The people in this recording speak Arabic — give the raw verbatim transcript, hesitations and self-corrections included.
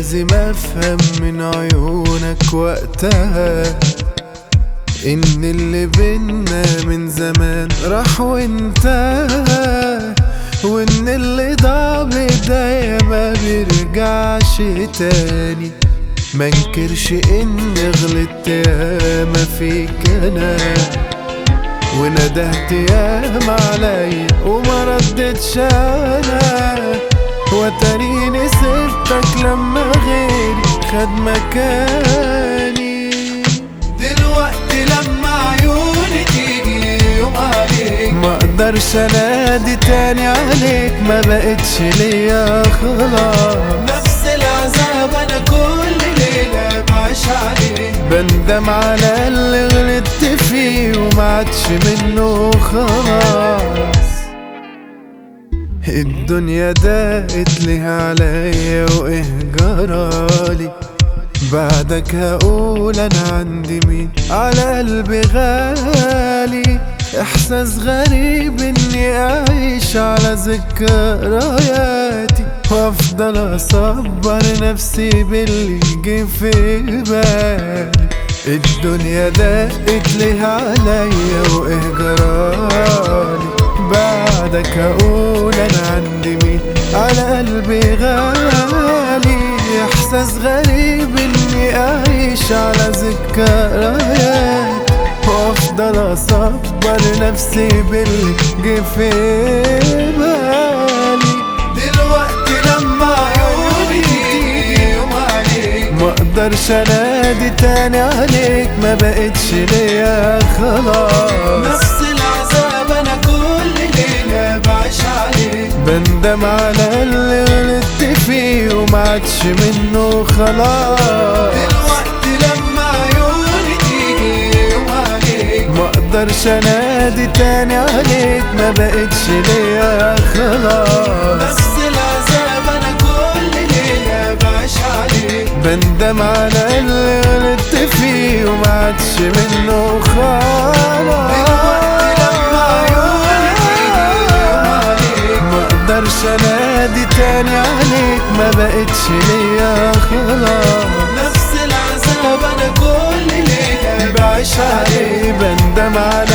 لازم افهم من عيونك وقتها ان اللي بينا من زمان راح وانتهى، وان اللي ضاع بداية ما بيرجعش تاني. منكرش اني غلطت ياما فيك انا، وندهت ياما عليا وما ردتش انا، وتريني سبتك لما غيري خد مكاني. دلوقتي لما عيوني تيجي يوم عليك ما اقدرش انادي تاني عليك، ما بقتش ليا خلاص. نفس العذاب انا كل ليلة بعيش عليه، بندم على اللي غلطت فيه وما عادش منه خلاص. الدنيا ضاقت ليها عليا وايه جرالي، بعدك هقول انا عندي مين على قلبي غالي. احساس غريب اني اعيش على ذكرياتي، وافضل اصبر نفسي باللي جه في بالي. الدنيا ضاقت ليها عليا وايه جرالي، بعدك هقول انا عندي مين على قلبي غالي. احساس غريب اني اعيش على ذكريات، وافضل اصبر نفسي باللي جه في بالي. دلوقتي لما عيوني تيجي يوم عليك ما اقدرش انادي تاني عليك، ما بقتش ليا خلاص. نفس العذاب انا كل ليلة بعيش عليه، بندم على اللي غلطت فيه وما عادش منه خلاص. دلوقتي لما عيوني تيجي يوم عليك ما اقدرش انادي تاني عليك، ما بقتش ليا خلاص. نفس العذاب انا كل ليلة بعيش عليه، بندم على اللي غلطت فيه وما عادش منه خلاص. مقدرش انادي تاني عليك، ما بقتش ليا خلاص. نفس العذاب انا كل ليلة بعيش عليه، بندم على